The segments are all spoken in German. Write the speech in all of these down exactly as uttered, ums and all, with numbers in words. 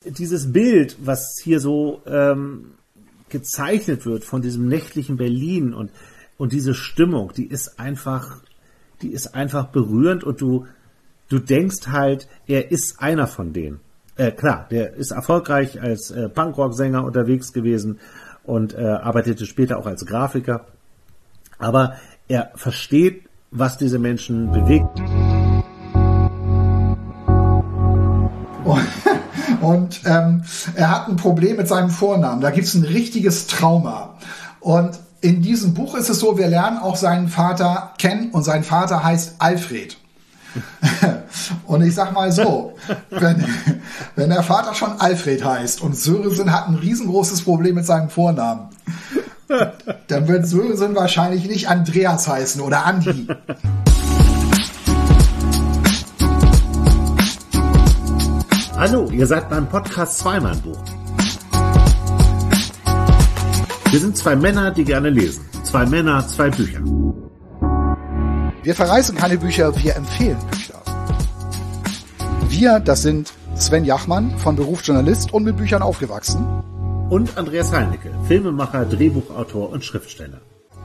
dieses Bild, was hier so ähm, gezeichnet wird von diesem nächtlichen Berlin und und diese Stimmung, die ist einfach, die ist einfach berührend und du du denkst halt, er ist einer von denen. Äh, klar, der ist erfolgreich als äh, Punkrock-Sänger unterwegs gewesen und äh, arbeitete später auch als Grafiker. Aber er versteht, was diese Menschen bewegt. Und ähm, er hat ein Problem mit seinem Vornamen. Da gibt's ein richtiges Trauma. Und in diesem Buch ist es so, wir lernen auch seinen Vater kennen und sein Vater heißt Alfred. Und ich sag mal so, wenn, wenn der Vater schon Alfred heißt und Sörensen hat ein riesengroßes Problem mit seinem Vornamen, dann wird Sörensen wahrscheinlich nicht Andreas heißen oder Andi. Hallo, ihr seid beim Podcast Zweimann-Buch. Wir sind zwei Männer, die gerne lesen. Zwei Männer, zwei Bücher. Wir verreißen keine Bücher, wir empfehlen Bücher. Wir, das sind Sven Jachmann, von Beruf Journalist und mit Büchern aufgewachsen. Und Andreas Heinecke, Filmemacher, Drehbuchautor und Schriftsteller.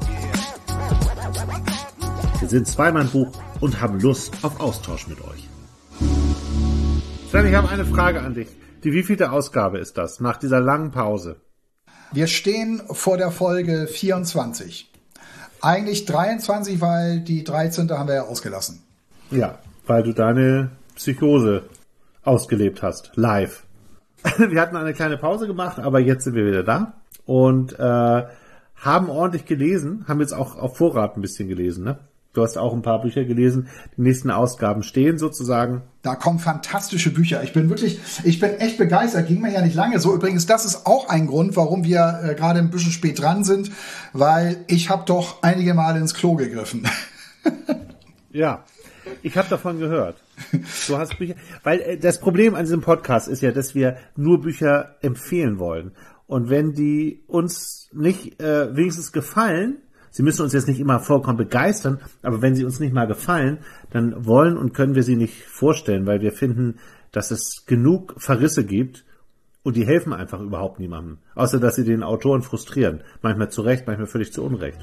Wir sind Zweimann-Buch und haben Lust auf Austausch mit euch. Sven, ich habe eine Frage an dich. Die wievielte Ausgabe ist das, nach dieser langen Pause? Wir stehen vor der Folge vierundzwanzig. Eigentlich dreiundzwanzig, weil die dreizehnte haben wir ja ausgelassen. Ja, weil du deine Psychose ausgelebt hast, live. Wir hatten eine kleine Pause gemacht, aber jetzt sind wir wieder da und äh, haben ordentlich gelesen, haben jetzt auch auf Vorrat ein bisschen gelesen, ne? Du hast auch ein paar Bücher gelesen. Die nächsten Ausgaben stehen sozusagen. Da kommen fantastische Bücher. Ich bin wirklich, ich bin echt begeistert. Ging mir ja nicht lange so. Übrigens, das ist auch ein Grund, warum wir äh, gerade ein bisschen spät dran sind, weil ich habe doch einige Male ins Klo gegriffen. Ja, ich habe davon gehört. Du hast Bücher, weil äh, das Problem an diesem Podcast ist ja, dass wir nur Bücher empfehlen wollen. Und wenn die uns nicht äh, wenigstens gefallen, sie müssen uns jetzt nicht immer vollkommen begeistern, aber wenn sie uns nicht mal gefallen, dann wollen und können wir sie nicht vorstellen, weil wir finden, dass es genug Verrisse gibt und die helfen einfach überhaupt niemandem. Außer, dass sie den Autoren frustrieren. Manchmal zu Recht, manchmal völlig zu Unrecht.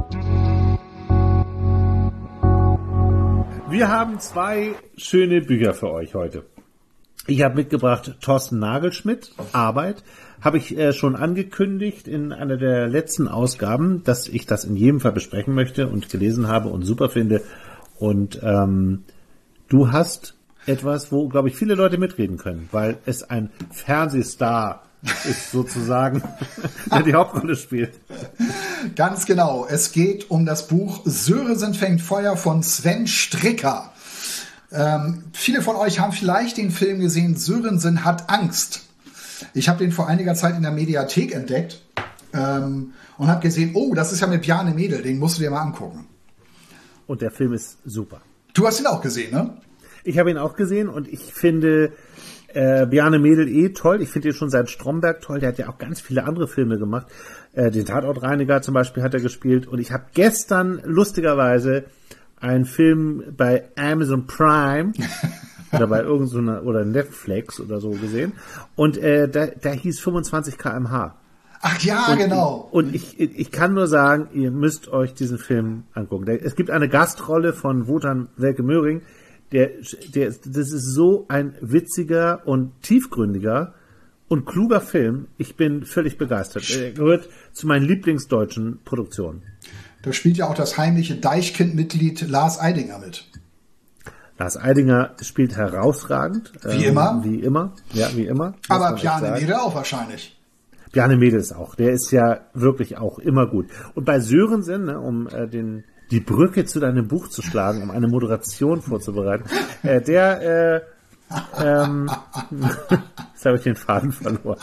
Wir haben zwei schöne Bücher für euch heute. Ich habe mitgebracht Thorsten Nagelschmidt, Arbeit. Habe ich äh, schon angekündigt in einer der letzten Ausgaben, dass ich das in jedem Fall besprechen möchte und gelesen habe und super finde. Und ähm, du hast etwas, wo, glaube ich, viele Leute mitreden können, weil es ein Fernsehstar ist sozusagen, der die Hauptrolle spielt. Ganz genau. Es geht um das Buch Sörensen fängt Feuer von Sven Stricker. Ähm, viele von euch haben vielleicht den Film gesehen, Sörensen hat Angst. Ich habe den vor einiger Zeit in der Mediathek entdeckt ähm, und habe gesehen, oh, das ist ja mit Bjarne Mädel, den musst du dir mal angucken. Und der Film ist super. Du hast ihn auch gesehen, ne? Ich habe ihn auch gesehen und ich finde äh, Bjarne Mädel eh toll. Ich finde ihn schon seit Stromberg toll. Der hat ja auch ganz viele andere Filme gemacht. Äh, den Tatortreiniger zum Beispiel hat er gespielt. Und ich habe gestern lustigerweise einen Film bei Amazon Prime oder bei irgendeiner oder Netflix oder so gesehen. Und äh, da, da hieß fünfundzwanzig Kilometer pro Stunde. Ach ja, und, genau. Und ich, ich kann nur sagen, ihr müsst euch diesen Film angucken. Es gibt eine Gastrolle von Wotan Welke Möhring. Der, der, das ist so ein witziger und tiefgründiger und kluger Film. Ich bin völlig begeistert. Er gehört zu meinen Lieblingsdeutschen Produktionen. Da spielt ja auch das heimliche Deichkind-Mitglied Lars Eidinger mit. Lars Eidinger spielt herausragend. Wie ähm, immer. Wie immer, ja, wie immer. Aber Bjarne Mädel auch wahrscheinlich. Bjarne Mädel ist auch. Der ist ja wirklich auch immer gut. Und bei Sörensen, ne, um äh, den die Brücke zu deinem Buch zu schlagen, um eine Moderation vorzubereiten, äh, der, äh, ähm, jetzt habe ich den Faden verloren,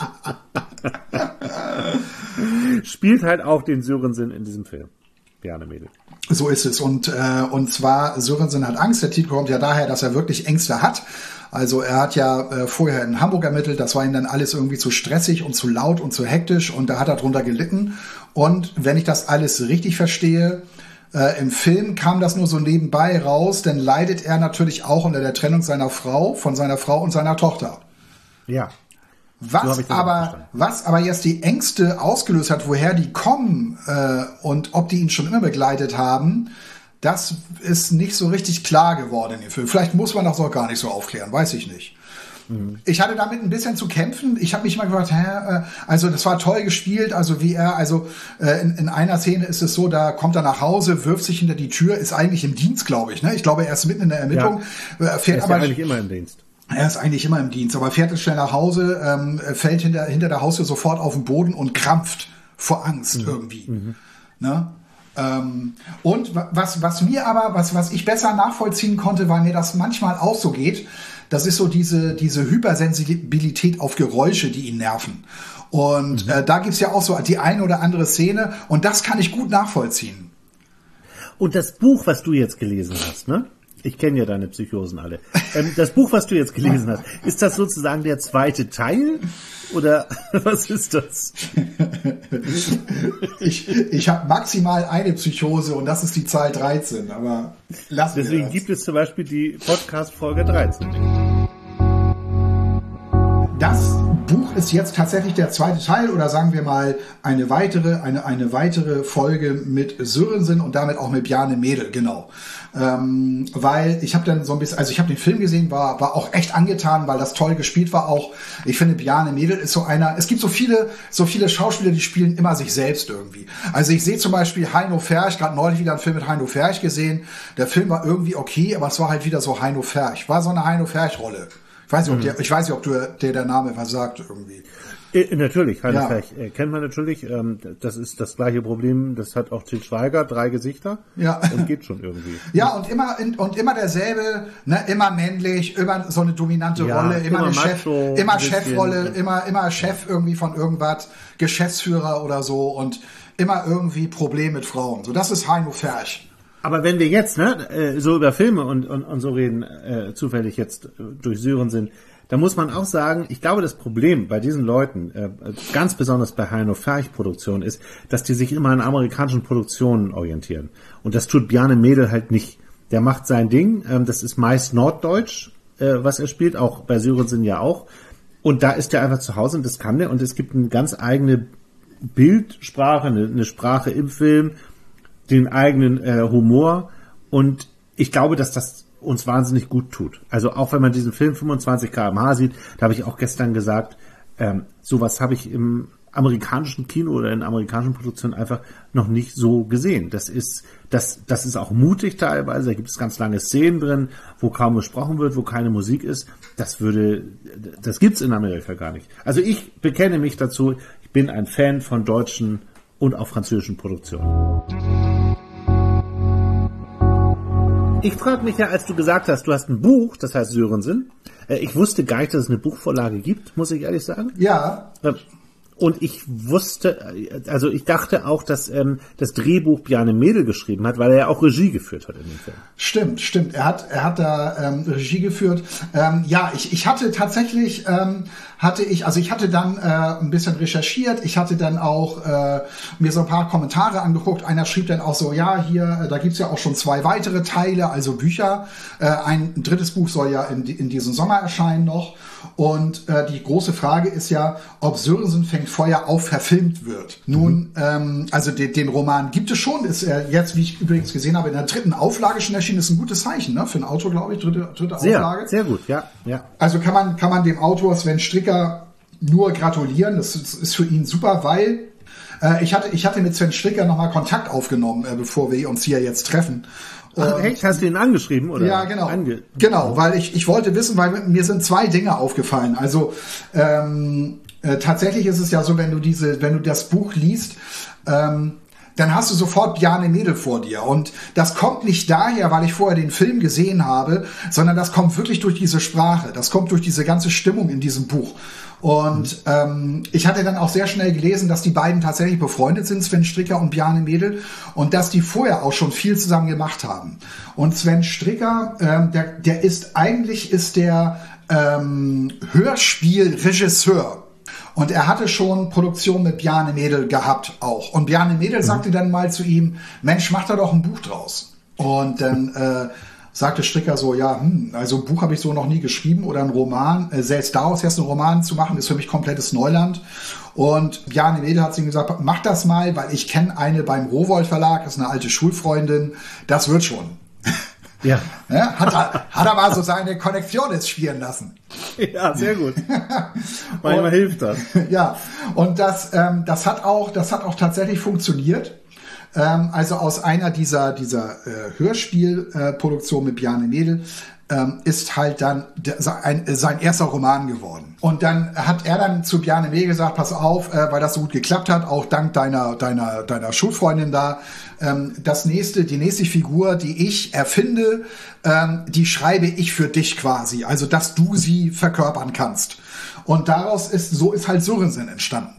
spielt halt auch den Sörensen in diesem Film. Bjarne Mädel. So ist es. Und, äh, und zwar, Sörensen hat Angst. Der Titel kommt ja daher, dass er wirklich Ängste hat. Also er hat ja äh, vorher in Hamburg ermittelt. Das war ihm dann alles irgendwie zu stressig und zu laut und zu hektisch. Und da hat er drunter gelitten. Und wenn ich das alles richtig verstehe, äh, im Film kam das nur so nebenbei raus. Denn leidet er natürlich auch unter der Trennung seiner Frau, von seiner Frau und seiner Tochter. Ja. Was so aber, was aber jetzt die Ängste ausgelöst hat, woher die kommen äh, und ob die ihn schon immer begleitet haben, das ist nicht so richtig klar geworden in dem Film. Vielleicht muss man das auch gar nicht so aufklären, weiß ich nicht. Mhm. Ich hatte damit ein bisschen zu kämpfen. Ich habe mich mal gefragt, hä, äh, also das war toll gespielt, also wie er, also äh, in, in einer Szene ist es so, da kommt er nach Hause, wirft sich hinter die Tür, ist eigentlich im Dienst, glaube ich. Ne? Ich glaube, er ist mitten in der Ermittlung. Ja. Fährt er ist aber ja eigentlich immer im Dienst. Er ist eigentlich immer im Dienst, aber fährt schnell nach Hause, ähm, fällt hinter, hinter der Haustür sofort auf den Boden und krampft vor Angst mhm. irgendwie. Mhm. Ne? Ähm, und was, was mir aber, was, was ich besser nachvollziehen konnte, weil mir das manchmal auch so geht, das ist so diese, diese Hypersensibilität auf Geräusche, die ihn nerven. Und mhm. äh, da gibt's ja auch so die eine oder andere Szene und das kann ich gut nachvollziehen. Und das Buch, was du jetzt gelesen hast, ne? Ich kenne ja deine Psychosen alle. Ähm, das Buch, was du jetzt gelesen hast, ist das sozusagen der zweite Teil? Oder was ist das? ich ich habe maximal eine Psychose und das ist die Zahl dreizehn, aber lassen wir Deswegen das. Gibt es zum Beispiel die Podcast-Folge dreizehn. Das Buch ist jetzt tatsächlich der zweite Teil oder sagen wir mal eine weitere, eine, eine weitere Folge mit Sörensen und damit auch mit Bjarne Mädel, genau. Ähm, weil ich habe dann so ein bisschen, also ich habe den Film gesehen, war war auch echt angetan, weil das toll gespielt war auch. Ich finde, Bjarne Mädel ist so einer, es gibt so viele so viele Schauspieler, die spielen immer sich selbst irgendwie. Also ich sehe zum Beispiel Heino Ferch, gerade neulich wieder einen Film mit Heino Ferch gesehen. Der Film war irgendwie okay, aber es war halt wieder so Heino Ferch. War so eine Heino Ferch-Rolle. Ich weiß nicht, ob, der, ich weiß nicht, ob du, der, der Name was sagt irgendwie. Äh, natürlich, Heino Ja. Ferch äh, kennt man natürlich. Ähm, das ist das gleiche Problem, das hat auch Til Schweiger, drei Gesichter. Ja. Und geht schon irgendwie. Ja, und immer und immer derselbe, ne, immer männlich, immer so eine dominante Ja, Rolle, immer, immer eine Chef, macho, immer ein bisschen. Chefrolle, immer immer Chef irgendwie von irgendwas, Geschäftsführer oder so und immer irgendwie Problem mit Frauen. So, das ist Heino Ferch. Aber wenn wir jetzt ne, äh, so über Filme und, und, und so reden, äh, zufällig jetzt äh, durch Sörensen, da muss man auch sagen, ich glaube, das Problem bei diesen Leuten, äh, ganz besonders bei Heino Ferch Produktionen, ist, dass die sich immer an amerikanischen Produktionen orientieren. Und das tut Bjarne Mädel halt nicht. Der macht sein Ding, ähm, das ist meist Norddeutsch, äh, was er spielt, auch bei Sörensen ja auch. Und da ist er einfach zu Hause und das kann der. Und es gibt eine ganz eigene Bildsprache, eine, eine Sprache im Film, den eigenen äh, Humor. Und ich glaube, dass das uns wahnsinnig gut tut. Also auch wenn man diesen Film fünfundzwanzig Kilometer pro Stunde sieht, da habe ich auch gestern gesagt, ähm, sowas habe ich im amerikanischen Kino oder in amerikanischen Produktionen einfach noch nicht so gesehen. Das ist, das, das ist auch mutig teilweise. Da gibt es ganz lange Szenen drin, wo kaum gesprochen wird, wo keine Musik ist. Das würde, das gibt's in Amerika gar nicht. Also ich bekenne mich dazu. Ich bin ein Fan von deutschen und auch französischen Produktionen. Ich frage mich ja, als du gesagt hast, du hast ein Buch, das heißt Sörensen. Ich wusste gar nicht, dass es eine Buchvorlage gibt, muss ich ehrlich sagen. Ja. Und ich wusste, also ich dachte auch, dass ähm, das Drehbuch Bjarne Mädel geschrieben hat, weil er ja auch Regie geführt hat in dem Film. Stimmt, stimmt. Er hat, er hat da ähm, Regie geführt. Ähm, ja, ich, ich hatte tatsächlich, ähm, hatte ich, also ich hatte dann äh, ein bisschen recherchiert. Ich hatte dann auch äh, mir so ein paar Kommentare angeguckt. Einer schrieb dann auch so, ja, hier, da gibt's ja auch schon zwei weitere Teile, also Bücher. Äh, ein, ein drittes Buch soll ja in, in diesem Sommer erscheinen noch. Und äh, die große Frage ist ja, ob Sörensen fängt Feuer auf verfilmt wird. Nun, mhm. ähm, also den, den Roman gibt es schon, ist er jetzt, wie ich übrigens gesehen habe, in der dritten Auflage schon erschienen, ist ein gutes Zeichen, ne? Für ein Autor, glaube ich, dritte, dritte sehr, Auflage. Sehr gut, ja, ja. Also kann man, kann man dem Autor Sven Stricker nur gratulieren. Das ist, ist für ihn super, weil äh, ich hatte, ich hatte mit Sven Stricker nochmal Kontakt aufgenommen, äh, bevor wir uns hier jetzt treffen. Ach, echt? Hast du ihn angeschrieben, oder? Ja, genau. Ange- genau, weil ich, ich wollte wissen, weil mir sind zwei Dinge aufgefallen. Also ähm, äh, tatsächlich ist es ja so, wenn du diese, wenn du das Buch liest, ähm, dann hast du sofort Bjarne Mädel vor dir. Und das kommt nicht daher, weil ich vorher den Film gesehen habe, sondern das kommt wirklich durch diese Sprache. Das kommt durch diese ganze Stimmung in diesem Buch. Und ähm, ich hatte dann auch sehr schnell gelesen, dass die beiden tatsächlich befreundet sind, Sven Stricker und Bjarne Mädel, und dass die vorher auch schon viel zusammen gemacht haben. Und Sven Stricker, ähm, der, der ist eigentlich ist der ähm, Hörspielregisseur. Und er hatte schon Produktion mit Bjarne Mädel gehabt auch. Und Bjarne Mädel mhm. sagte dann mal zu ihm, Mensch, mach da doch ein Buch draus. Und dann äh, sagte Stricker so, ja, hm, also ein Buch habe ich so noch nie geschrieben oder ein Roman. Äh, selbst daraus jetzt einen Roman zu machen, ist für mich komplettes Neuland. Und Bjarne Mädel hat zu ihm gesagt, mach das mal, weil ich kenne eine beim Rowohlt Verlag, das ist eine alte Schulfreundin, das wird schon. Ja. Ja, hat, er, hat er mal so seine Connectiones spielen lassen. Ja, sehr gut. Manchmal hilft das. Ja, und das, ähm, das hat auch, das hat auch tatsächlich funktioniert. Ähm, also aus einer dieser, dieser äh, Hörspielproduktionen äh, mit Bjarne Mädel ähm, ist halt dann der, ein, sein erster Roman geworden. Und dann hat er dann zu Bjarne Mädel gesagt, pass auf, äh, weil das so gut geklappt hat, auch dank deiner, deiner, deiner Schulfreundin da, ähm, das nächste, die nächste Figur, die ich erfinde, ähm, die schreibe ich für dich quasi. Also, dass du sie verkörpern kannst. Und daraus ist, so ist halt Sörensen entstanden.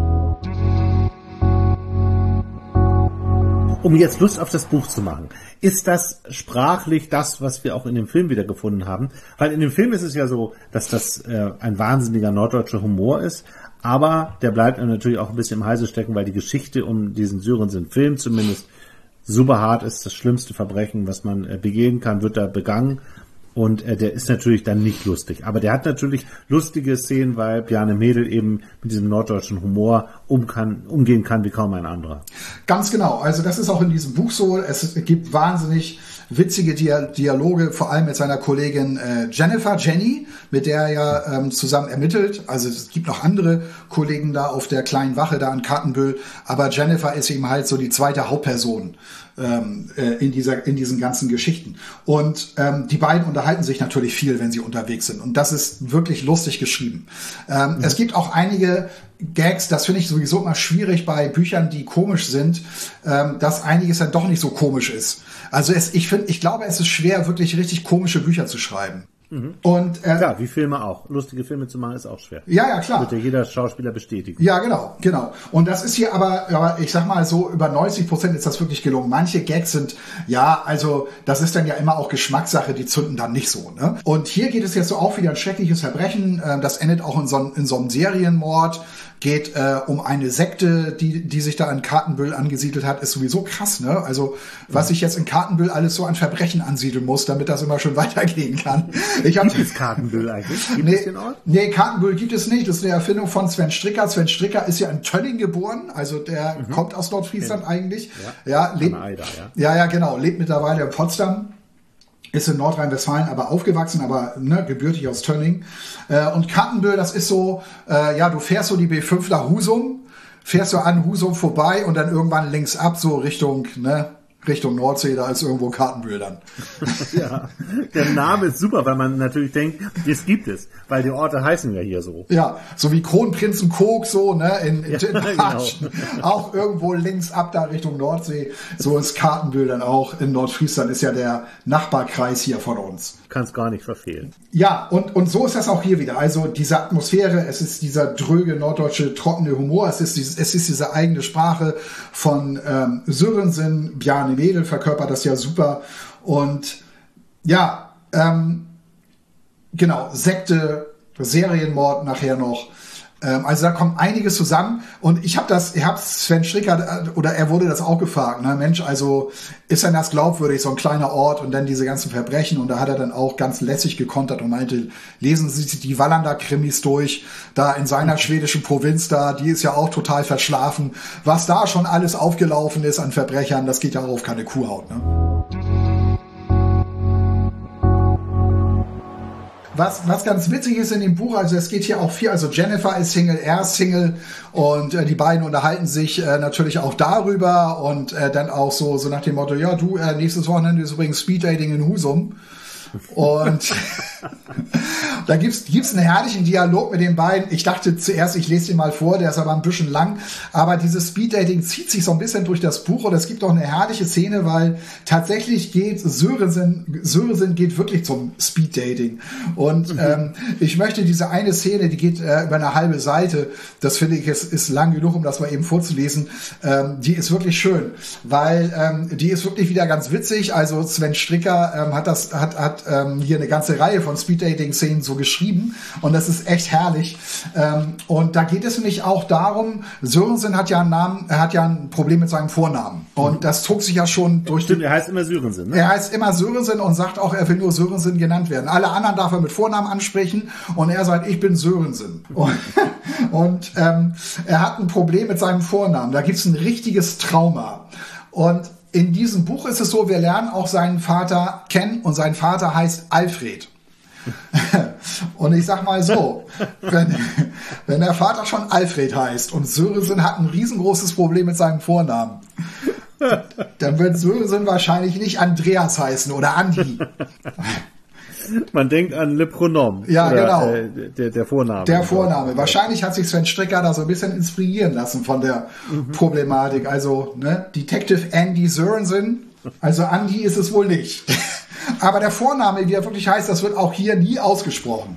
Um jetzt Lust auf das Buch zu machen, ist das sprachlich das, was wir auch in dem Film wiedergefunden haben? Weil in dem Film ist es ja so, dass das äh, ein wahnsinniger norddeutscher Humor ist, aber der bleibt natürlich auch ein bisschen im Halse stecken, weil die Geschichte um diesen Sörensen-Film zumindest super hart ist. Das schlimmste Verbrechen, was man äh, begehen kann, wird da begangen. Und äh, der ist natürlich dann nicht lustig. Aber der hat natürlich lustige Szenen, weil Bjarne Mädel eben mit diesem norddeutschen Humor um kann, umgehen kann wie kaum ein anderer. Ganz genau. Also das ist auch in diesem Buch so. Es gibt wahnsinnig witzige Dialoge, vor allem mit seiner Kollegin äh, Jennifer, Jenny, mit der er ja ähm, zusammen ermittelt. Also es gibt noch andere Kollegen da auf der kleinen Wache da in Kattenbüll. Aber Jennifer ist eben halt so die zweite Hauptperson ähm, äh, in dieser in diesen ganzen Geschichten. Und ähm, die beiden unterhalten sich natürlich viel, wenn sie unterwegs sind. Und das ist wirklich lustig geschrieben. Ähm, mhm. Es gibt auch einige Gags, das finde ich sowieso immer schwierig bei Büchern, die komisch sind, ähm, dass einiges dann doch nicht so komisch ist. Also es, ich finde, ich glaube, es ist schwer, wirklich richtig komische Bücher zu schreiben. Mhm. Und äh, klar, wie Filme auch. Lustige Filme zu machen ist auch schwer. Ja, ja, klar. Wird ja jeder Schauspieler bestätigen. Ja, genau, genau. Und das ist hier aber, aber ich sag mal so, über neunzig Prozent ist das wirklich gelungen. Manche Gags sind, ja, also das ist dann ja immer auch Geschmackssache, die zünden dann nicht so. Ne? Und hier geht es jetzt so auch wieder ein schreckliches Verbrechen. Äh, das endet auch in so, in so einem Serienmord. Geht äh, um eine Sekte, die die sich da in Kattenbüll angesiedelt hat, ist sowieso krass, ne? Also was ich jetzt in Kattenbüll alles so an Verbrechen ansiedeln muss, damit das immer schon weitergehen kann. Ich hab, gibt es Kattenbüll eigentlich? Gibt nee, es den Ort? Nee, Kattenbüll gibt es nicht. Das ist eine Erfindung von Sven Stricker. Sven Stricker ist ja in Tönning geboren, also der mhm. kommt aus Nordfriesland ja. eigentlich. Ja, ja, lebt, Eider, ja. ja, ja, genau, lebt mittlerweile in Potsdam. Ist in Nordrhein-Westfalen aber aufgewachsen, aber ne, gebürtig aus Tönning. Äh, und Kattenbüll, das ist so, äh, ja, du fährst so die B fünf nach Husum, fährst so an Husum vorbei und dann irgendwann links ab, so Richtung, ne, Richtung Nordsee, da ist irgendwo Kattenbüll dann. Ja, der Name ist super, weil man natürlich denkt, das gibt es, weil die Orte heißen ja hier so. Ja, so wie Kronprinzenkog, so, ne, in, in, ja, in genau. Auch irgendwo links ab da Richtung Nordsee, so ist Kattenbüll dann auch in Nordfriesland, ist ja der Nachbarkreis hier von uns. Kannst gar nicht verfehlen. Ja, und, und so ist das auch hier wieder. Also diese Atmosphäre, es ist dieser dröge norddeutsche, trockene Humor, es ist, dieses, es ist diese eigene Sprache von ähm, Sörensen, Bjarne Mädel verkörpert das ja super. Und ja, ähm, genau, Sekte, Serienmord nachher noch. Ähm, also da kommt einiges zusammen. Und ich habe das, ich habe Sven Stricker, oder er wurde das auch gefragt, ne, Mensch, also ist denn das glaubwürdig, so ein kleiner Ort und dann diese ganzen Verbrechen? Und da hat er dann auch ganz lässig gekontert und meinte, lesen Sie sich die Wallander-Krimis durch, da in seiner schwedischen Provinz da, die ist ja auch total verschlafen. Was da schon alles aufgelaufen ist an Verbrechern, das geht ja auch auf keine Kuhhaut, ne? Was, was ganz witzig ist in dem Buch, also es geht hier auch viel, also Jennifer ist Single, er ist Single und äh, die beiden unterhalten sich äh, natürlich auch darüber und äh, dann auch so, so nach dem Motto, ja du, äh, nächstes Wochenende ist übrigens Speeddating in Husum. Und da gibt's gibt's einen herrlichen Dialog mit den beiden. Ich dachte zuerst, ich lese den mal vor, der ist aber ein bisschen lang. Aber dieses Speeddating zieht sich so ein bisschen durch das Buch und es gibt auch eine herrliche Szene, weil tatsächlich geht Sörensen, Sörensen geht wirklich zum Speeddating. Und mhm. ähm, ich möchte diese eine Szene, die geht äh, über eine halbe Seite, das finde ich, ist, ist lang genug, um das mal eben vorzulesen. Ähm, die ist wirklich schön, weil ähm, die ist wirklich wieder ganz witzig. Also Sven Stricker ähm, hat das, hat, hat hat ähm, hier eine ganze Reihe von Speed-Dating-Szenen so geschrieben und das ist echt herrlich. Ähm, und da geht es nämlich auch darum, Sörensen hat ja einen Namen, er hat ja ein Problem mit seinem Vornamen und mhm. das zog sich ja schon durch. Stimmt, die, er heißt immer Sörensen, ne? Er heißt immer Sörensen und sagt auch, er will nur Sörensen genannt werden. Alle anderen darf er mit Vornamen ansprechen und er sagt, ich bin Sörensen. Und, und ähm, er hat ein Problem mit seinem Vornamen. Da gibt's ein richtiges Trauma. Und in diesem Buch ist es so, wir lernen auch seinen Vater kennen und sein Vater heißt Alfred. Und ich sag mal so, wenn, wenn der Vater schon Alfred heißt und Sörensen hat ein riesengroßes Problem mit seinem Vornamen, dann wird Sörensen wahrscheinlich nicht Andreas heißen oder Andi. Man denkt an Le Pronom. Ja, oder, genau. Äh, der, der Vorname. Der Vorname. Wahrscheinlich hat sich Sven Stricker da so ein bisschen inspirieren lassen von der mhm. Problematik. Also, ne, Detective Andy Sörensen. Also Andy ist es wohl nicht. Aber der Vorname, wie er wirklich heißt, das wird auch hier nie ausgesprochen.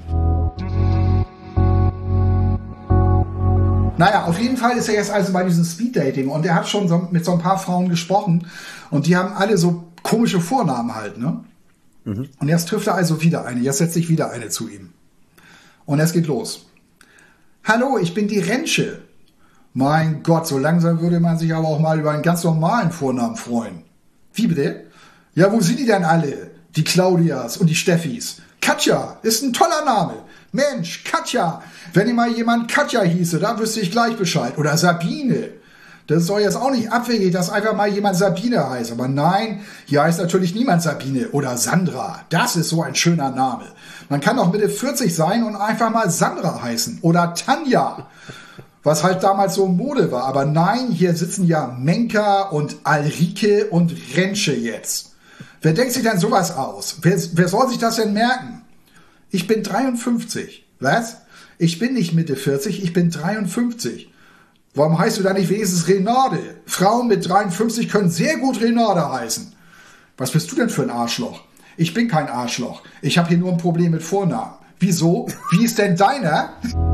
Naja, auf jeden Fall ist er jetzt also bei diesem Speed-Dating und er hat schon so, mit so ein paar Frauen gesprochen und die haben alle so komische Vornamen halt, ne? Mhm. Und jetzt trifft er also wieder eine. Jetzt setzt sich wieder eine zu ihm. Und es geht los. Hallo, ich bin die Rensche. Mein Gott, so langsam würde man sich aber auch mal über einen ganz normalen Vornamen freuen. Wie bitte? Ja, wo sind die denn alle? Die Claudias und die Steffis. Katja ist ein toller Name. Mensch, Katja. Wenn immer jemand Katja hieße, da wüsste ich gleich Bescheid. Oder Sabine. Das soll jetzt auch nicht abwegig, dass einfach mal jemand Sabine heißt. Aber nein, hier heißt natürlich niemand Sabine oder Sandra. Das ist so ein schöner Name. Man kann auch Mitte vierzig sein und einfach mal Sandra heißen. Oder Tanja. Was halt damals so Mode war. Aber nein, hier sitzen ja Menka und Alrike und Rensche jetzt. Wer denkt sich denn sowas aus? Wer, wer soll sich das denn merken? Ich bin dreiundfünfzig. Was? Ich bin nicht Mitte vierzig, ich bin dreiundfünfzig. Warum heißt du da nicht wenigstens Renate? Frauen mit dreiundfünfzig können sehr gut Renate heißen. Was bist du denn für ein Arschloch? Ich bin kein Arschloch. Ich habe hier nur ein Problem mit Vornamen. Wieso? Wie ist denn deiner?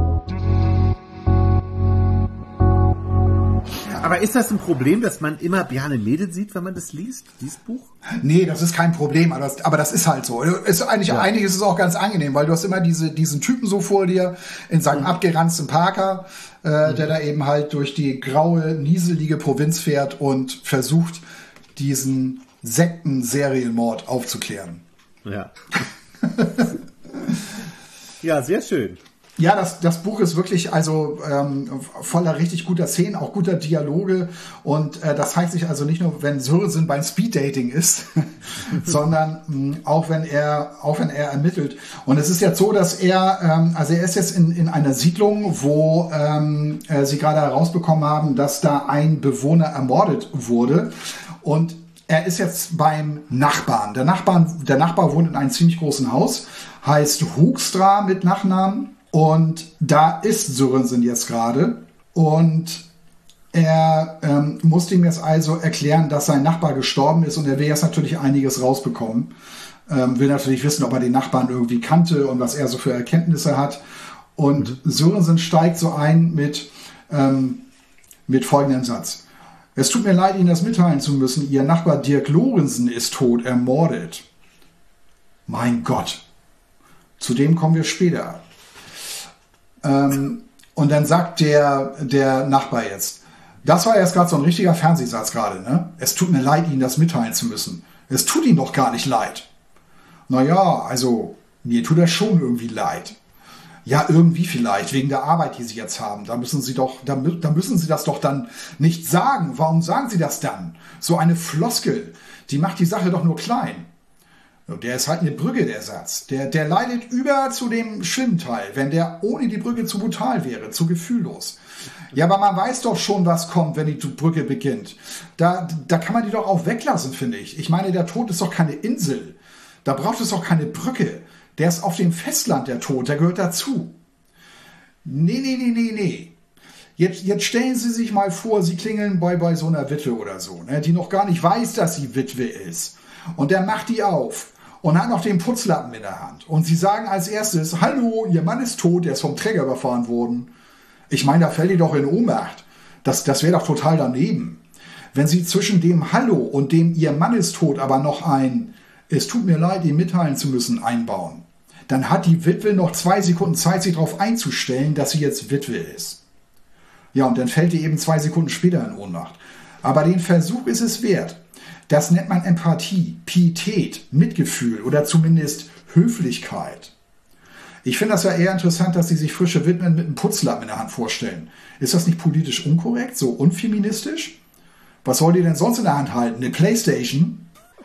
Aber ist das ein Problem, dass man immer Bjarne Mädel sieht, wenn man das liest, dieses Buch? Nee, das ist kein Problem, aber das, aber das ist halt so. Ist eigentlich, ja. Eigentlich ist es auch ganz angenehm, weil du hast immer diese, diesen Typen so vor dir in seinem mhm. abgeranzten Parker, äh, mhm. der da eben halt durch die graue, nieselige Provinz fährt und versucht, diesen Sekten-Serienmord aufzuklären. Ja. Ja, sehr schön. Ja, das, das Buch ist wirklich also ähm, voller richtig guter Szenen, auch guter Dialoge und äh, das zeigt sich also nicht nur, wenn Sörensen beim Speeddating ist, sondern mh, auch wenn er auch wenn er ermittelt. Und es ist jetzt so, dass er ähm, also er ist jetzt in, in einer Siedlung, wo ähm, äh, sie gerade herausbekommen haben, dass da ein Bewohner ermordet wurde und er ist jetzt beim Nachbarn. Der Nachbarn, der Nachbar wohnt in einem ziemlich großen Haus, heißt Hoekstra mit Nachnamen. Und da ist Sörensen jetzt gerade und er ähm, musste ihm jetzt also erklären, dass sein Nachbar gestorben ist und er will jetzt natürlich einiges rausbekommen. Ähm, will natürlich wissen, ob er den Nachbarn irgendwie kannte und was er so für Erkenntnisse hat. Und mhm. Sörensen steigt so ein mit, ähm, mit folgendem Satz. Es tut mir leid, Ihnen das mitteilen zu müssen. Ihr Nachbar Dirk Lorenzen ist tot, ermordet. Mein Gott. Zu dem kommen wir später. Ähm, und dann sagt der, der Nachbar jetzt, das war jetzt gerade so ein richtiger Fernsehsatz gerade, ne? Es tut mir leid, Ihnen das mitteilen zu müssen. Es tut Ihnen doch gar nicht leid. Naja, also, mir tut das schon irgendwie leid. Ja, irgendwie vielleicht, wegen der Arbeit, die Sie jetzt haben. Da müssen Sie doch, da, da müssen Sie das doch dann nicht sagen. Warum sagen Sie das dann? So eine Floskel, die macht die Sache doch nur klein. Der ist halt eine Brücke, der Satz. Der, der leidet über zu dem schlimmen Teil, wenn der ohne die Brücke zu brutal wäre, zu gefühllos. Ja, aber man weiß doch schon, was kommt, wenn die Brücke beginnt. Da, da kann man die doch auch weglassen, finde ich. Ich meine, der Tod ist doch keine Insel. Da braucht es doch keine Brücke. Der ist auf dem Festland, der Tod, der gehört dazu. Nee, nee, nee, nee, nee. Jetzt, jetzt stellen Sie sich mal vor, Sie klingeln bei, bei so einer Witwe oder so, ne, die noch gar nicht weiß, dass sie Witwe ist. Und der macht die auf. Und hat noch den Putzlappen in der Hand. Und sie sagen als erstes, hallo, Ihr Mann ist tot, der ist vom Träger überfahren worden. Ich meine, da fällt die doch in Ohnmacht. Das, das wäre doch total daneben. Wenn sie zwischen dem Hallo und dem Ihr Mann ist tot aber noch ein es tut mir leid, Ihnen mitteilen zu müssen, einbauen. Dann hat die Witwe noch zwei Sekunden Zeit, sich darauf einzustellen, dass sie jetzt Witwe ist. Ja, und dann fällt die eben zwei Sekunden später in Ohnmacht. Aber den Versuch ist es wert. Das nennt man Empathie, Pietät, Mitgefühl oder zumindest Höflichkeit. Ich finde das ja eher interessant, dass sie sich frische Witwen mit einem Putzlappen in der Hand vorstellen. Ist das nicht politisch unkorrekt, so unfeministisch? Was soll die denn sonst in der Hand halten? Eine Playstation?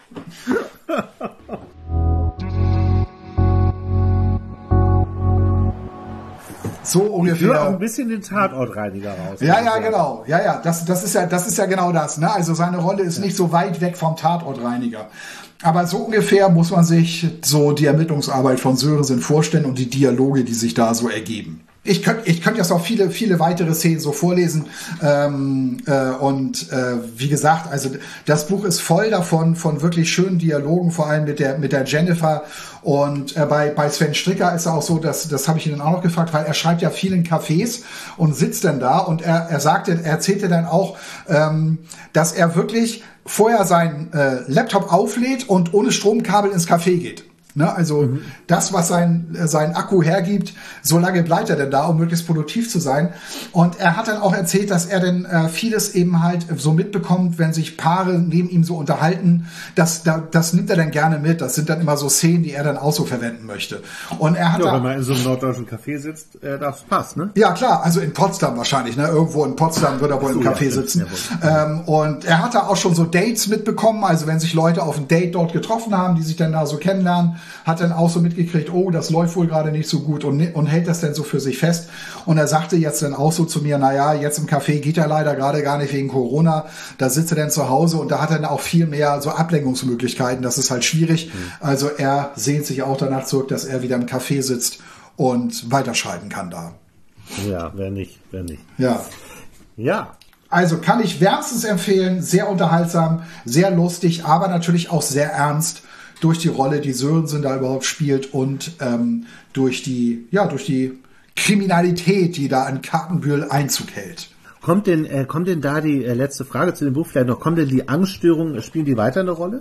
So ungefähr. Ich höre auch ein bisschen den Tatortreiniger raus. Ja, ja, genau. Ja, ja, das, das ist ja, das ist ja genau das, ne? Also seine Rolle ist ja nicht so weit weg vom Tatortreiniger. Aber so ungefähr muss man sich so die Ermittlungsarbeit von Sörensen vorstellen und die Dialoge, die sich da so ergeben. Ich könnte ich könnte jetzt auch viele, viele weitere Szenen so vorlesen. Ähm, äh, und äh, wie gesagt, also das Buch ist voll davon, von wirklich schönen Dialogen, vor allem mit der mit der Jennifer. Und äh, bei bei Sven Stricker ist es auch so, dass das habe ich ihn dann auch noch gefragt, weil er schreibt ja viel in Cafés und sitzt dann da und er er sagte, er erzählte dann auch, ähm, dass er wirklich vorher seinen äh, Laptop auflädt und ohne Stromkabel ins Café geht. Ne, also mhm. das, was sein, sein Akku hergibt, so lange bleibt er denn da, um möglichst produktiv zu sein. Und er hat dann auch erzählt, dass er dann äh, vieles eben halt so mitbekommt, wenn sich Paare neben ihm so unterhalten, das, da, das nimmt er dann gerne mit. Das sind dann immer so Szenen, die er dann auch so verwenden möchte. Und er hat ja, da, wenn man in so einem norddeutschen Café sitzt, äh, das passt, ne? Ja, klar, also in Potsdam wahrscheinlich, ne? Irgendwo in Potsdam wird er wohl so, im Café ja, sitzen. Ja, ähm, und er hat da auch schon so Dates mitbekommen, also wenn sich Leute auf ein Date dort getroffen haben, die sich dann da so kennenlernen, hat dann auch so mitgekriegt, oh, das läuft wohl gerade nicht so gut und, und hält das dann so für sich fest. Und er sagte jetzt dann auch so zu mir, naja, jetzt im Café geht er leider gerade gar nicht wegen Corona, da sitzt er dann zu Hause und da hat er dann auch viel mehr so Ablenkungsmöglichkeiten, das ist halt schwierig. Mhm. Also er sehnt sich auch danach zurück, dass er wieder im Café sitzt und weiterschreiben kann da. Ja, wer nicht, wer nicht. Ja. Ja. Also kann ich wärmstens empfehlen, sehr unterhaltsam, sehr lustig, aber natürlich auch sehr ernst durch die Rolle, die Sörensen da überhaupt spielt und ähm, durch die, ja, durch die Kriminalität, die da an Kartenbühl Einzug hält. Kommt denn, äh, kommt denn da die äh, letzte Frage zu dem Buch vielleicht noch, kommt denn die Angststörungen, spielen die weiter eine Rolle?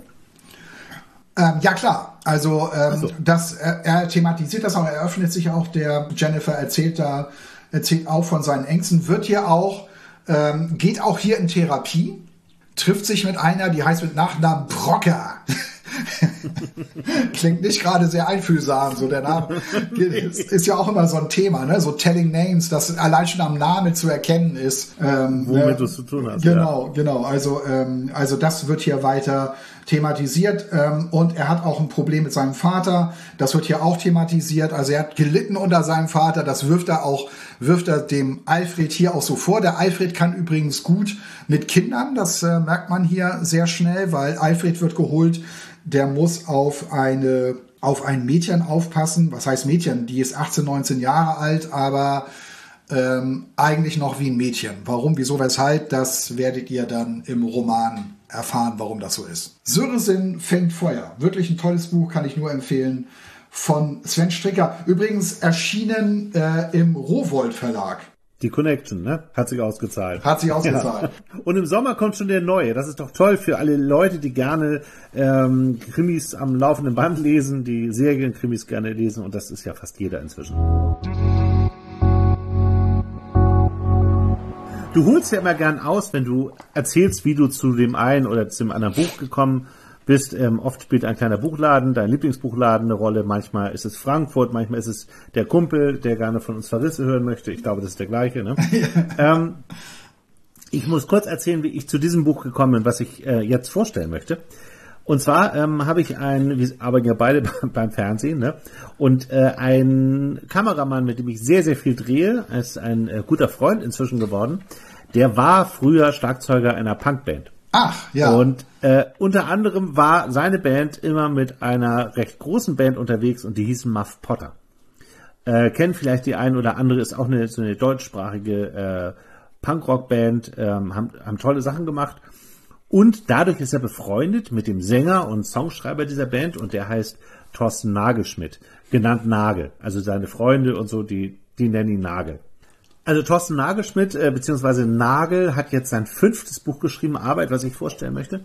Ähm, ja, klar. Also, ähm, so. das, er, er thematisiert das auch, er öffnet sich auch, der Jennifer erzählt da, erzählt auch von seinen Ängsten, wird hier auch, ähm, geht auch hier in Therapie, trifft sich mit einer, die heißt mit Nachnamen Brocker. Klingt nicht gerade sehr einfühlsam, so der Name ist, ist ja auch immer so ein Thema, ne? So Telling Names, das allein schon am Namen zu erkennen ist. Ähm, Womit ne? du es zu tun hast. Genau, ja. genau. Also, ähm, also das wird hier weiter thematisiert ähm, und er hat auch ein Problem mit seinem Vater. Das wird hier auch thematisiert. Also er hat gelitten unter seinem Vater. Das wirft er auch, wirft er dem Alfred hier auch so vor. Der Alfred kann übrigens gut mit Kindern. Das äh, merkt man hier sehr schnell, weil Alfred wird geholt. Der muss auf eine, auf ein Mädchen aufpassen. Was heißt Mädchen? Die ist achtzehn, neunzehn Jahre alt, aber ähm, eigentlich noch wie ein Mädchen. Warum, wieso, weshalb? Das werdet ihr dann im Roman erfahren, warum das so ist. Sörensen fängt Feuer. Wirklich ein tolles Buch, kann ich nur empfehlen. Von Sven Stricker. Übrigens erschienen äh, im Rowohlt Verlag. Die Connection, ne? Hat sich ausgezahlt. Hat sich ausgezahlt. Ja. Und im Sommer kommt schon der neue. Das ist doch toll für alle Leute, die gerne ähm, Krimis am laufenden Band lesen, die Serienkrimis gerne lesen. Und das ist ja fast jeder inzwischen. Du holst ja immer gern aus, wenn du erzählst, wie du zu dem einen oder zu dem anderen Buch gekommen bist. Ähm, oft spielt ein kleiner Buchladen, dein Lieblingsbuchladen eine Rolle. Manchmal ist es Frankfurt, manchmal ist es der Kumpel, der gerne von uns Verrisse hören möchte. Ich glaube, das ist der gleiche. Ne? ähm, ich muss kurz erzählen, wie ich zu diesem Buch gekommen bin, was ich äh, jetzt vorstellen möchte. Und zwar ähm, habe ich einen, wir arbeiten ja beide beim Fernsehen, ne? Und äh, ein Kameramann, mit dem ich sehr, sehr viel drehe, ist ein äh, guter Freund inzwischen geworden, der war früher Schlagzeuger einer Punkband. Ach, ja. Und äh, unter anderem war seine Band immer mit einer recht großen Band unterwegs und die hießen Muff Potter. Äh, kennen vielleicht die ein oder andere, ist auch eine, so eine deutschsprachige äh, Punkrock-Band, ähm, haben, haben tolle Sachen gemacht. Und dadurch ist er befreundet mit dem Sänger und Songschreiber dieser Band und der heißt Thorsten Nagelschmidt, genannt Nagel. Also seine Freunde und so, die, die nennen ihn Nagel. Also Thorsten Nagelschmidt, äh, beziehungsweise Nagel, hat jetzt sein fünftes Buch geschrieben, Arbeit, was ich vorstellen möchte.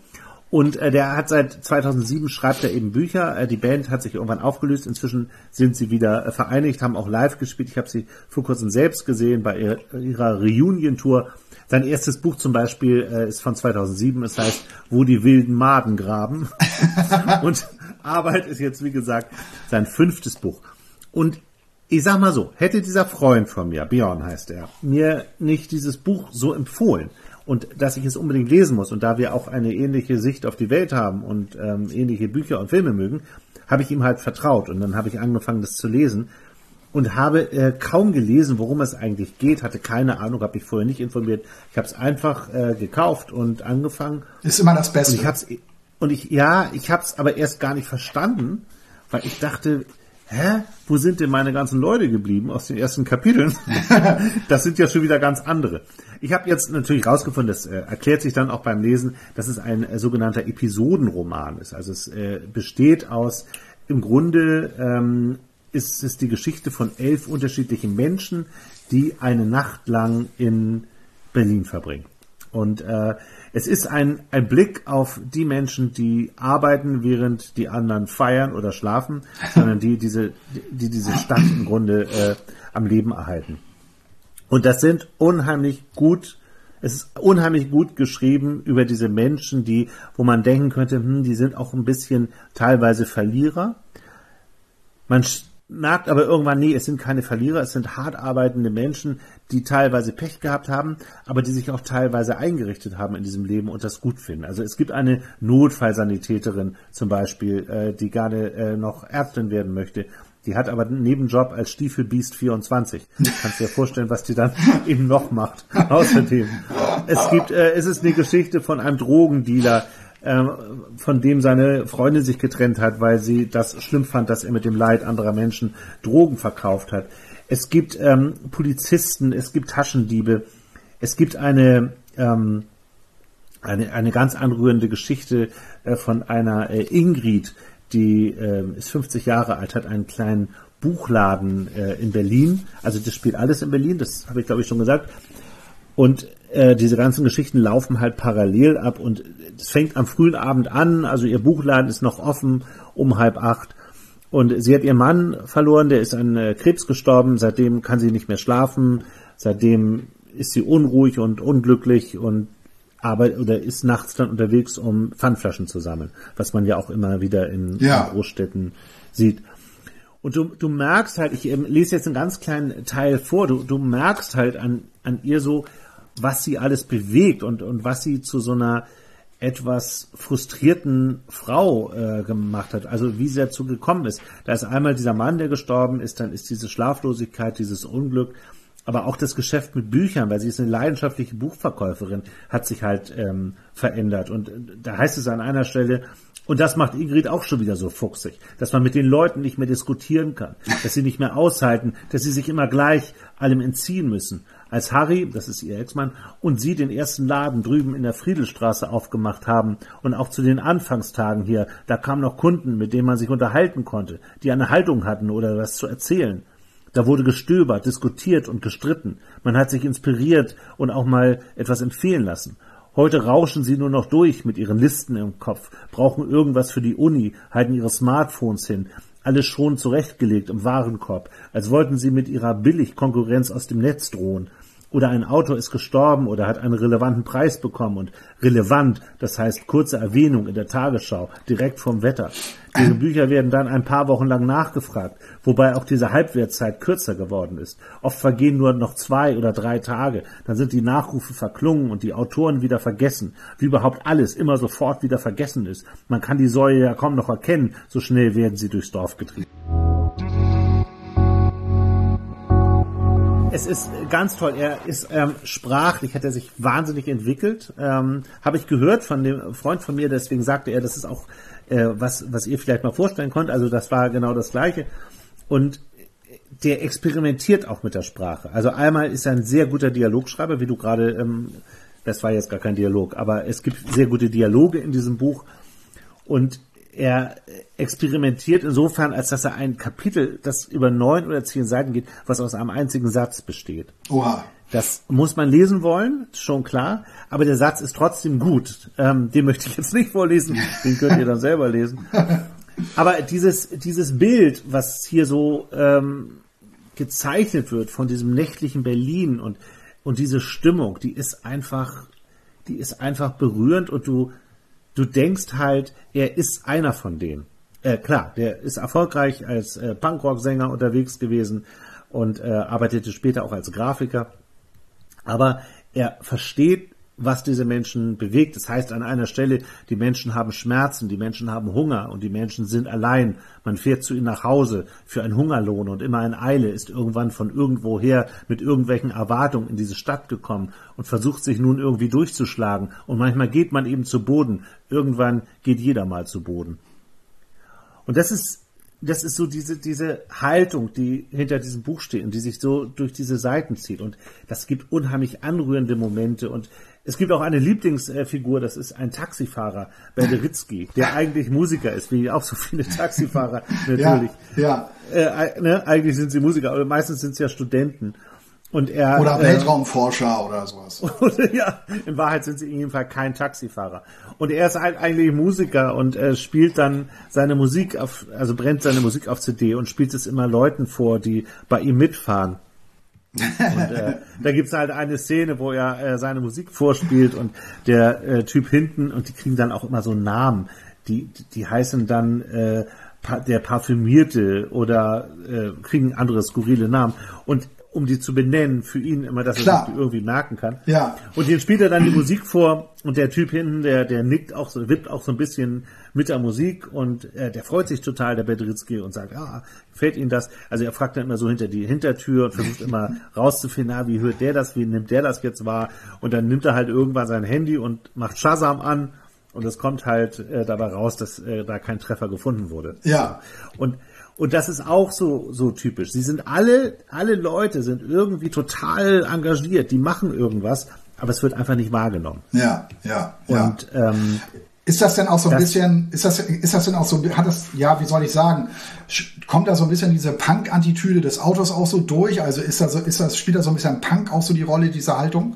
Und äh, der hat seit zweitausendsieben, schreibt er eben Bücher. Äh, die Band hat sich irgendwann aufgelöst. Inzwischen sind sie wieder äh, vereinigt, haben auch live gespielt. Ich habe sie vor kurzem selbst gesehen bei ihrer, ihrer Reunion-Tour. Sein erstes Buch zum Beispiel äh, ist von zweitausendsieben. Es heißt, Wo die wilden Maden graben. Und Arbeit ist jetzt, wie gesagt, sein fünftes Buch. Und ich sag mal so, hätte dieser Freund von mir, Björn heißt er, mir nicht dieses Buch so empfohlen und dass ich es unbedingt lesen muss und da wir auch eine ähnliche Sicht auf die Welt haben und ähm, ähnliche Bücher und Filme mögen, habe ich ihm halt vertraut und dann habe ich angefangen, das zu lesen und habe äh, kaum gelesen, worum es eigentlich geht, hatte keine Ahnung, habe mich vorher nicht informiert. Ich habe es einfach äh, gekauft und angefangen. Ist immer das Beste. Und ich hab's, und ich, ja, ich habe es aber erst gar nicht verstanden, weil ich dachte, hä, wo sind denn meine ganzen Leute geblieben aus den ersten Kapiteln? Das sind ja schon wieder ganz andere. Ich habe jetzt natürlich rausgefunden, das äh, erklärt sich dann auch beim Lesen, dass es ein äh, sogenannter Episodenroman ist. Also es äh, besteht aus, im Grunde ähm, ist es die Geschichte von elf unterschiedlichen Menschen, die eine Nacht lang in Berlin verbringen. Und äh, es ist ein, ein Blick auf die Menschen, die arbeiten, während die anderen feiern oder schlafen, sondern die diese, die diese Stadt im Grunde äh, am Leben erhalten. Und das sind unheimlich gut, es ist unheimlich gut geschrieben über diese Menschen, die, wo man denken könnte, hm, die sind auch ein bisschen teilweise Verlierer. Man merkt aber irgendwann, nee, es sind keine Verlierer, es sind hart arbeitende Menschen, die teilweise Pech gehabt haben, aber die sich auch teilweise eingerichtet haben in diesem Leben und das gut finden. Also es gibt eine Notfallsanitäterin zum Beispiel, äh, die gerne äh, noch Ärztin werden möchte. Die hat aber einen Nebenjob als Stiefelbiest vierundzwanzig. Kannst dir vorstellen, was die dann eben noch macht. Außerdem. Es gibt, äh, es ist eine Geschichte von einem Drogendealer, von dem seine Freundin sich getrennt hat, weil sie das schlimm fand, dass er mit dem Leid anderer Menschen Drogen verkauft hat. Es gibt ähm, Polizisten, es gibt Taschendiebe, es gibt eine ähm, eine, eine ganz anrührende Geschichte äh, von einer äh, Ingrid, die äh, ist fünfzig Jahre alt, hat einen kleinen Buchladen äh, in Berlin. Also das spielt alles in Berlin, das habe ich glaube ich schon gesagt. Und äh, diese ganzen Geschichten laufen halt parallel ab und es fängt am frühen Abend an, also ihr Buchladen ist noch offen um halb acht und sie hat ihren Mann verloren, der ist an äh, Krebs gestorben, seitdem kann sie nicht mehr schlafen, seitdem ist sie unruhig und unglücklich und arbeitet oder ist nachts dann unterwegs, um Pfandflaschen zu sammeln, was man ja auch immer wieder in, ja. in Großstädten sieht. Und du, du merkst halt, ich ähm, lese jetzt einen ganz kleinen Teil vor, du, du merkst halt an, an ihr so, was sie alles bewegt und, und was sie zu so einer etwas frustrierten Frau äh, gemacht hat, also wie sie dazu gekommen ist. Da ist einmal dieser Mann, der gestorben ist, dann ist diese Schlaflosigkeit, dieses Unglück, aber auch das Geschäft mit Büchern, weil sie ist eine leidenschaftliche Buchverkäuferin, hat sich halt ähm, verändert. Und da heißt es an einer Stelle, und das macht Ingrid auch schon wieder so fuchsig, dass man mit den Leuten nicht mehr diskutieren kann, dass sie nicht mehr aushalten, dass sie sich immer gleich allem entziehen müssen. Als Harry, das ist ihr Ex-Mann, und sie den ersten Laden drüben in der Friedelstraße aufgemacht haben und auch zu den Anfangstagen hier, da kamen noch Kunden, mit denen man sich unterhalten konnte, die eine Haltung hatten oder was zu erzählen. Da wurde gestöbert, diskutiert und gestritten. Man hat sich inspiriert und auch mal etwas empfehlen lassen. Heute rauschen sie nur noch durch mit ihren Listen im Kopf, brauchen irgendwas für die Uni, halten ihre Smartphones hin, alles schon zurechtgelegt im Warenkorb, als wollten sie mit ihrer Billigkonkurrenz aus dem Netz drohen. Oder ein Autor ist gestorben oder hat einen relevanten Preis bekommen und relevant, das heißt kurze Erwähnung in der Tagesschau, direkt vom Wetter. Diese Bücher werden dann ein paar Wochen lang nachgefragt, wobei auch diese Halbwertszeit kürzer geworden ist. Oft vergehen nur noch zwei oder drei Tage, dann sind die Nachrufe verklungen und die Autoren wieder vergessen, wie überhaupt alles immer sofort wieder vergessen ist. Man kann die Säue ja kaum noch erkennen, so schnell werden sie durchs Dorf getrieben. Es ist ganz toll. Er ist ähm, sprachlich, hat er sich wahnsinnig entwickelt. Ähm, Habe ich gehört von dem Freund von mir, deswegen sagte er, das ist auch äh, was, was ihr vielleicht mal vorstellen könnt. Also das war genau das Gleiche. Und der experimentiert auch mit der Sprache. Also einmal ist er ein sehr guter Dialogschreiber, wie du gerade, ähm, das war jetzt gar kein Dialog, aber es gibt sehr gute Dialoge in diesem Buch. Und er experimentiert insofern, als dass er ein Kapitel, das über neun oder zehn Seiten geht, was aus einem einzigen Satz besteht. Oha. Das muss man lesen wollen, schon klar, aber der Satz ist trotzdem gut. Ähm, den möchte ich jetzt nicht vorlesen, den könnt ihr dann selber lesen. Aber dieses, dieses Bild, was hier so ähm, gezeichnet wird von diesem nächtlichen Berlin und, und diese Stimmung, die ist einfach, die ist einfach berührend und du, du denkst halt, er ist einer von denen. Äh, klar, der ist erfolgreich als äh, Punkrock-Sänger unterwegs gewesen und äh, arbeitete später auch als Grafiker. Aber er versteht, was diese Menschen bewegt. Das heißt an einer Stelle, die Menschen haben Schmerzen, die Menschen haben Hunger und die Menschen sind allein. Man fährt zu ihnen nach Hause für einen Hungerlohn und immer in Eile, ist irgendwann von irgendwoher mit irgendwelchen Erwartungen in diese Stadt gekommen und versucht sich nun irgendwie durchzuschlagen. Und manchmal geht man eben zu Boden. Irgendwann geht jeder mal zu Boden. Und das ist Das ist so diese, diese Haltung, die hinter diesem Buch steht und die sich so durch diese Seiten zieht. Und das gibt unheimlich anrührende Momente. Und es gibt auch eine Lieblingsfigur, das ist ein Taxifahrer, Berderitzky, der eigentlich Musiker ist, wie auch so viele Taxifahrer natürlich. Ja, ja. Äh, ne? Eigentlich sind sie Musiker, aber meistens sind es ja Studenten. Und er, oder Weltraumforscher äh, oder sowas. Oder, ja, in Wahrheit sind sie in jedem Fall kein Taxifahrer. Und er ist halt eigentlich Musiker und äh, spielt dann seine Musik auf, also brennt seine Musik auf C D und spielt es immer Leuten vor, die bei ihm mitfahren. Und äh, da gibt's halt eine Szene, wo er äh, seine Musik vorspielt und der äh, Typ hinten, und die kriegen dann auch immer so einen Namen. Die, die, die heißen dann äh, der Parfümierte oder äh, kriegen andere skurrile Namen. Und um die zu benennen, für ihn immer, dass Klar. er sich die irgendwie merken kann. Ja. Und den spielt er dann die Musik vor und der Typ hinten, der, der nickt auch so, wippt auch so ein bisschen mit der Musik und äh, der freut sich total, der Berderitzky, und sagt, ah, gefällt Ihnen das? Also er fragt dann immer so hinter die Hintertür und versucht immer rauszufinden, ah, wie hört der das, wie nimmt der das jetzt wahr? Und dann nimmt er halt irgendwann sein Handy und macht Shazam an und es kommt halt äh, dabei raus, dass äh, da kein Treffer gefunden wurde. Ja. Und Und das ist auch so, so typisch. Sie sind alle, alle Leute sind irgendwie total engagiert. Die machen irgendwas, aber es wird einfach nicht wahrgenommen. Ja, ja, ja. Und, ähm, ist das denn auch so ein bisschen, ist das, ist das denn auch so, hat das, ja, wie soll ich sagen, kommt da so ein bisschen diese Punk-Attitüde des Autors auch so durch? Also ist das, ist das, spielt da so ein bisschen Punk auch so die Rolle, diese Haltung?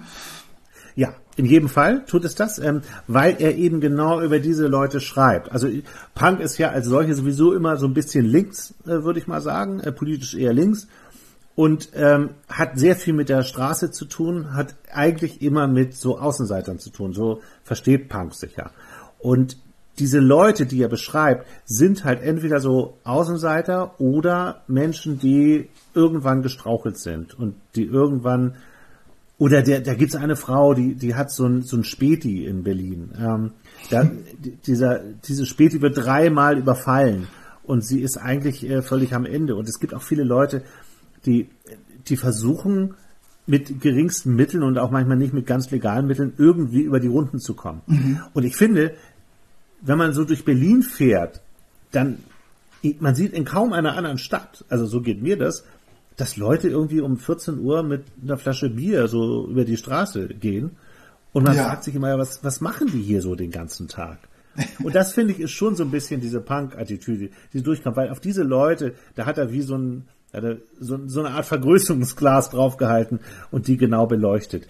Ja, in jedem Fall tut es das, ähm, weil er eben genau über diese Leute schreibt. Also Punk ist ja als solche sowieso immer so ein bisschen links, äh, würde ich mal sagen, äh, politisch eher links, und ähm, hat sehr viel mit der Straße zu tun, hat eigentlich immer mit so Außenseitern zu tun. So versteht Punk sich ja. Und diese Leute, die er beschreibt, sind halt entweder so Außenseiter oder Menschen, die irgendwann gestrauchelt sind und die irgendwann. Oder der, da gibt's eine Frau, die, die hat so ein, so ein Späti in Berlin. Ähm, da, dieser, diese Späti wird dreimal überfallen und sie ist eigentlich äh, völlig am Ende. Und es gibt auch viele Leute, die, die versuchen, mit geringsten Mitteln und auch manchmal nicht mit ganz legalen Mitteln irgendwie über die Runden zu kommen. Mhm. Und ich finde, wenn man so durch Berlin fährt, dann, man sieht in kaum einer anderen Stadt, also so geht mir das, dass Leute irgendwie um vierzehn Uhr mit einer Flasche Bier so über die Straße gehen. Und man ja. fragt sich immer, was, was machen die hier so den ganzen Tag? Und das, finde ich, ist schon so ein bisschen diese Punk-Attitüde, die durchkommt. Weil auf diese Leute, da hat er wie so, ein, hat er so, so eine Art Vergrößerungsglas draufgehalten und die genau beleuchtet.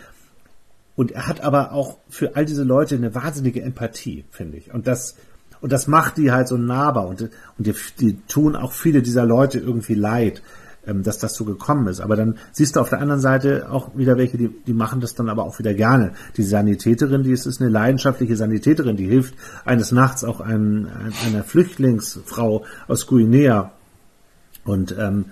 Und er hat aber auch für all diese Leute eine wahnsinnige Empathie, finde ich. Und das, und das macht die halt so nahbar. Und, und die, die tun auch viele dieser Leute irgendwie leid, dass das so gekommen ist. Aber dann siehst du auf der anderen Seite auch wieder welche, die, die machen das dann aber auch wieder gerne. Die Sanitäterin, die ist, ist eine leidenschaftliche Sanitäterin, die hilft eines Nachts auch einem, einer Flüchtlingsfrau aus Guinea. Und, ähm,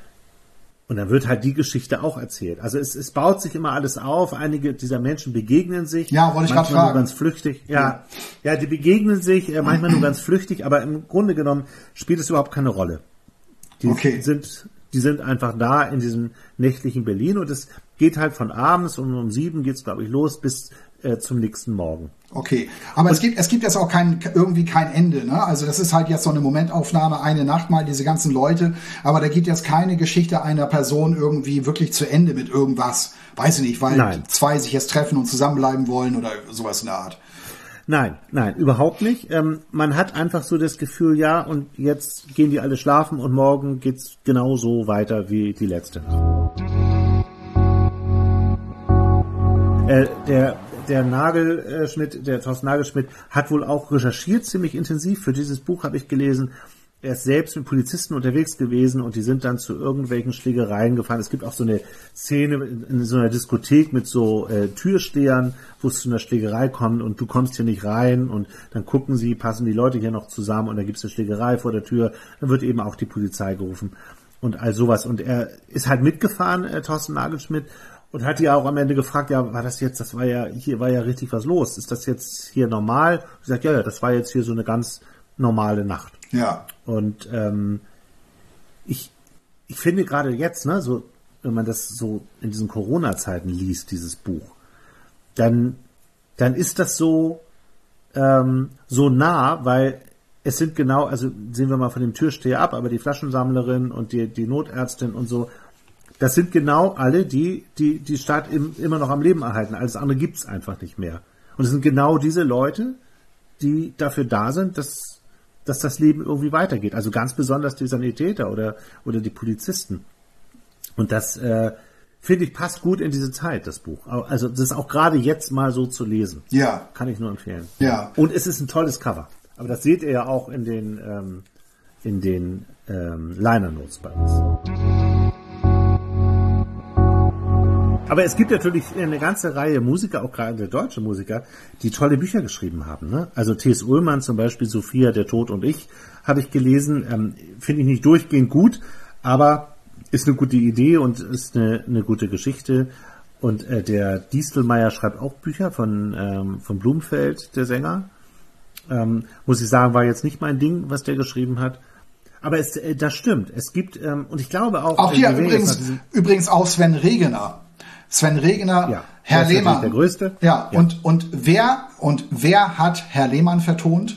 und dann wird halt die Geschichte auch erzählt. Also es, es baut sich immer alles auf. Einige dieser Menschen begegnen sich. Ja, wollte ich gerade fragen. Nur ganz flüchtig. Ja, ja, die begegnen sich, äh, manchmal nur ganz flüchtig, aber im Grunde genommen spielt es überhaupt keine Rolle. Die okay. sind Die sind einfach da in diesem nächtlichen Berlin und es geht halt von abends und um sieben geht's, glaube ich, los bis äh, zum nächsten Morgen. Okay, aber und es gibt es gibt jetzt auch kein irgendwie kein Ende, ne? Also das ist halt jetzt so eine Momentaufnahme, eine Nacht mal diese ganzen Leute, aber da geht jetzt keine Geschichte einer Person irgendwie wirklich zu Ende mit irgendwas. Weiß ich nicht, weil Nein. zwei sich jetzt treffen und zusammenbleiben wollen oder sowas in der Art. Nein, nein, überhaupt nicht. Ähm, man hat einfach so das Gefühl, ja, und jetzt gehen die alle schlafen und morgen geht's genauso weiter wie die letzte Nacht. Äh, der der Nagelschmidt, der Thorsten Nagelschmidt, hat wohl auch recherchiert, ziemlich intensiv. Für dieses Buch habe ich gelesen, er ist selbst mit Polizisten unterwegs gewesen und die sind dann zu irgendwelchen Schlägereien gefahren. Es gibt auch so eine Szene in, in so einer Diskothek mit so äh, Türstehern, wo es zu einer Schlägerei kommt und du kommst hier nicht rein und dann gucken sie, passen die Leute hier noch zusammen und dann gibt es eine Schlägerei vor der Tür. Dann wird eben auch die Polizei gerufen und all sowas. Und er ist halt mitgefahren, äh, Thorsten Nagelschmidt, und hat die auch am Ende gefragt, ja, war das jetzt, das war ja, hier war ja richtig was los. Ist das jetzt hier normal? Ich sag, ja, ja, das war jetzt hier so eine ganz normale Nacht. Ja. Und ähm, ich, ich finde gerade jetzt, ne, so, wenn man das so in diesen Corona-Zeiten liest, dieses Buch, dann, dann ist das so, ähm, so nah, weil es sind genau, also sehen wir mal von dem Türsteher ab, aber die Flaschensammlerin und die, die Notärztin und so, das sind genau alle, die die, die Stadt im, immer noch am Leben erhalten. Alles andere gibt's einfach nicht mehr. Und es sind genau diese Leute, die dafür da sind, dass, dass das Leben irgendwie weitergeht. Also ganz besonders die Sanitäter oder, oder die Polizisten. Und das, äh, finde ich, passt gut in diese Zeit, das Buch. Also das ist auch gerade jetzt mal so zu lesen. Ja. Kann ich nur empfehlen. Ja. Und es ist ein tolles Cover. Aber das seht ihr ja auch in den, ähm, in den ähm, Liner Notes bei uns. Aber es gibt natürlich eine ganze Reihe Musiker, auch gerade deutsche Musiker, die tolle Bücher geschrieben haben. Ne? Also T S. Ullmann zum Beispiel, Sophia, der Tod und ich, habe ich gelesen. Ähm, finde ich nicht durchgehend gut, aber ist eine gute Idee und ist eine, eine gute Geschichte. Und äh, der Distelmeier schreibt auch Bücher von, ähm, von Blumfeld, der Sänger. Ähm, muss ich sagen, war jetzt nicht mein Ding, was der geschrieben hat. Aber es, äh, das stimmt. Es gibt, ähm, und ich glaube auch... Auch hier äh, übrigens, übrigens auch Sven Regener. Sven Regener, ja, Herr Lehmann. Der Größte. Ja, ja, und, und wer, und wer hat Herr Lehmann vertont?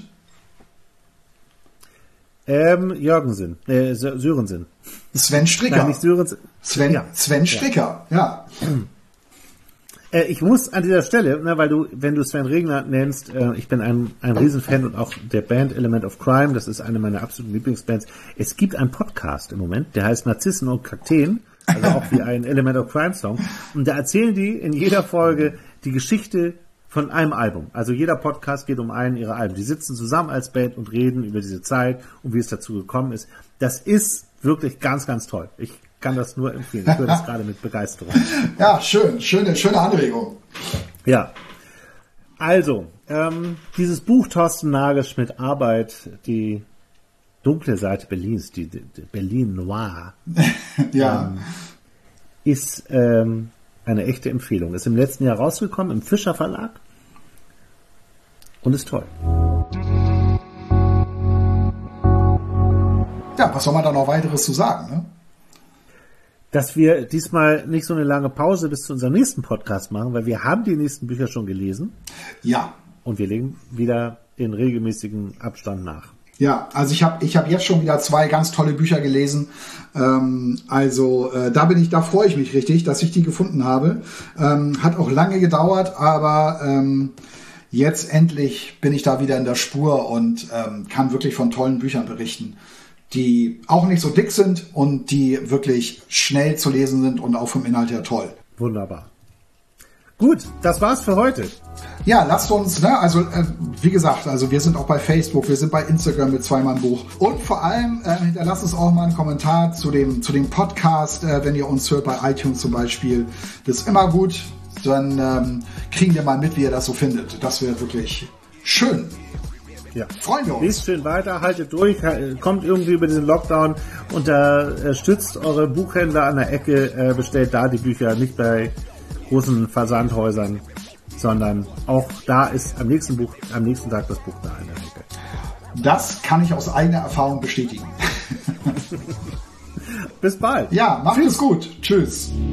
Ähm, Jürgensen, äh, Sörensen. Sven Stricker. Nein, nicht Sörensen. Sven, ja. Sven Stricker, ja. ja. Äh, ich muss an dieser Stelle, ne, weil du, wenn du Sven Regner nennst, äh, ich bin ein, ein Riesenfan und auch der Band Element of Crime, das ist eine meiner absoluten Lieblingsbands. Es gibt einen Podcast im Moment, der heißt Narzissen und Kakteen. Also auch wie ein Element of Crime Song. Und da erzählen die in jeder Folge die Geschichte von einem Album. Also jeder Podcast geht um einen ihrer Alben. Die sitzen zusammen als Band und reden über diese Zeit und wie es dazu gekommen ist. Das ist wirklich ganz, ganz toll. Ich kann das nur empfehlen. Ich höre das gerade mit Begeisterung. Ja, schön. Schöne, schöne Anregung. Ja. Also, ähm, dieses Buch Thorsten Nagelschmidt Arbeit, die dunkle Seite Berlins, die, die Berlin Noir, ja. ähm, ist ähm, eine echte Empfehlung. Ist im letzten Jahr rausgekommen im Fischer Verlag und ist toll. Ja, was soll man da noch weiteres zu sagen, ne? Dass wir diesmal nicht so eine lange Pause bis zu unserem nächsten Podcast machen, weil wir haben die nächsten Bücher schon gelesen. Ja. Und wir legen wieder in regelmäßigen Abstand nach. Ja, also ich habe ich hab jetzt schon wieder zwei ganz tolle Bücher gelesen. Ähm, also äh, da bin ich, da freue ich mich richtig, dass ich die gefunden habe. Ähm, hat auch lange gedauert, aber ähm, jetzt endlich bin ich da wieder in der Spur und ähm, kann wirklich von tollen Büchern berichten, die auch nicht so dick sind und die wirklich schnell zu lesen sind und auch vom Inhalt her toll. Wunderbar. Gut, das war's für heute. Ja, lasst uns, ne, also äh, wie gesagt, also wir sind auch bei Facebook, wir sind bei Instagram mit Zweimal Buch und vor allem äh, hinterlasst uns auch mal einen Kommentar zu dem zu dem Podcast, äh, wenn ihr uns hört bei iTunes zum Beispiel. Das ist immer gut, dann ähm, kriegen wir mal mit, wie ihr das so findet. Das wäre wirklich schön. Ja. Freuen wir uns. Lest schön weiter, haltet durch, kommt irgendwie über diesen Lockdown, unterstützt eure Buchhändler an der Ecke, äh, bestellt da die Bücher, nicht bei großen Versandhäusern, sondern auch da ist am nächsten Buch, am nächsten Tag das Buch da in der Ecke. Das kann ich aus eigener Erfahrung bestätigen. Bis bald. Ja, macht es gut. Tschüss.